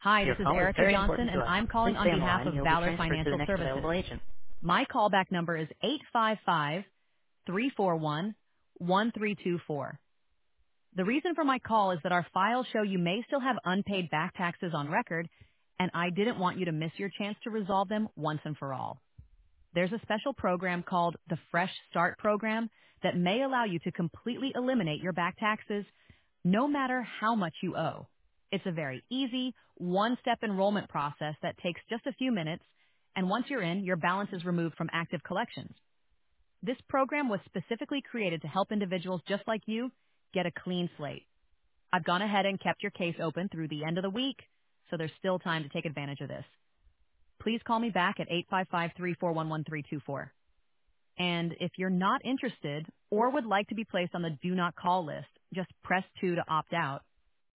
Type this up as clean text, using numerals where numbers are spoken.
Hi, this Your is call is Erica very Johnson, important to and us. I'm Please calling on stay on the behalf line and of you'll be Valor transferred to the Financial next Services. available agent. My callback number is 855-341-1324. The reason for my call is that our files show you may still have unpaid back taxes on record, and I didn't want you to miss your chance to resolve them once and for all. There's a special program called the Fresh Start Program that may allow you to completely eliminate your back taxes no matter how much you owe. It's a very easy, one-step enrollment process that takes just a few minutes, and once you're in, your balance is removed from active collections. This program was specifically created to help individuals just like you get a clean slate. I've gone ahead and kept your case open through the end of the week, so there's still time to take advantage of this. Please call me back at 855-341-1324. And if you're not interested or would like to be placed on the do not call list, just press 2 to opt out.